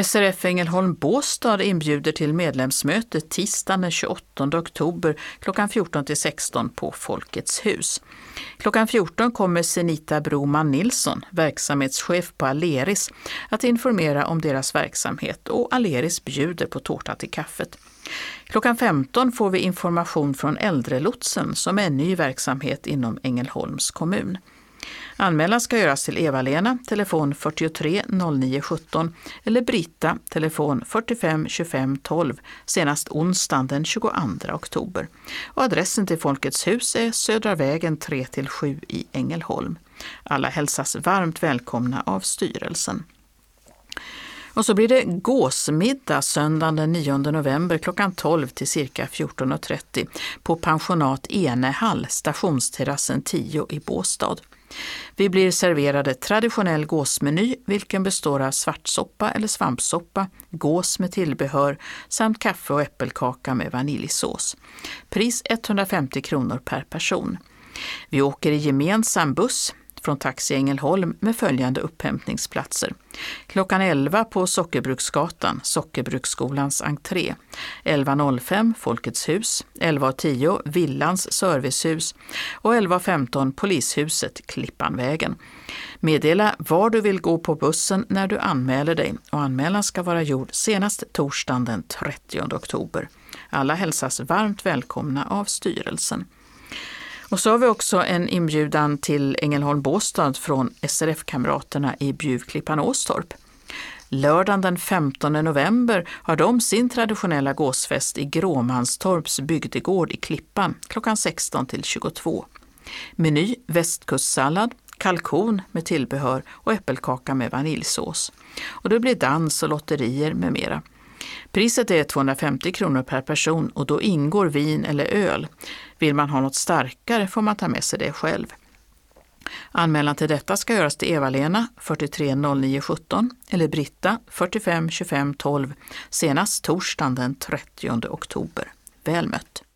SRF Ängelholm Båstad inbjuder till medlemsmöte tisdagen den 28 oktober klockan 14-16 på Folkets hus. Klockan 14 kommer Senita Broman Nilsson, verksamhetschef på Aleris, att informera om deras verksamhet och Aleris bjuder på tårta till kaffet. Klockan 15 får vi information från Äldrelotsen som är en ny verksamhet inom Ängelholms kommun. Anmälan ska göras till Eva-Lena, telefon 43 09 17 eller Britta, telefon 45 25 12, senast onsdagen den 22 oktober. Och adressen till Folkets hus är Södra vägen 3-7 i Ängelholm. Alla hälsas varmt välkomna av styrelsen. Och så blir det gåsmiddag söndagen den 9 november klockan 12 till cirka 14.30 på pensionat Enehall, stationsterrassen 10 i Båstad. Vi blir serverade traditionell gåsmeny, vilken består av svartsoppa eller svampsoppa, gås med tillbehör samt kaffe och äppelkaka med vaniljsås. Pris 150 kronor per person. Vi åker i gemensam buss från Taxi Ängelholm med följande upphämtningsplatser. Klockan 11 på Sockerbruksgatan, Sockerbruksskolans entré. 11.05 Folkets hus, 11.10 Villans servicehus och 11.15 Polishuset Klippanvägen. Meddela var du vill gå på bussen när du anmäler dig och anmälan ska vara gjord senast torsdagen den 30 oktober. Alla hälsas varmt välkomna av styrelsen. Och så har vi också en inbjudan till Ängelholm Båstad från SRF-kamraterna i Bjuvklippan-Åstorp. Lördagen den 15 november har de sin traditionella gåsfest i Gråmanstorps bygdegård i Klippan klockan 16-22. Meny västkustsallad, kalkon med tillbehör och äppelkaka med vaniljsås. Och det blir dans och lotterier med mera. Priset är 250 kronor per person och då ingår vin eller öl. Vill man ha något starkare får man ta med sig det själv. Anmälan till detta ska göras till Eva-Lena 43 09 17 eller Britta 45 25 12 senast torsdagen den 30 oktober. Väl mött!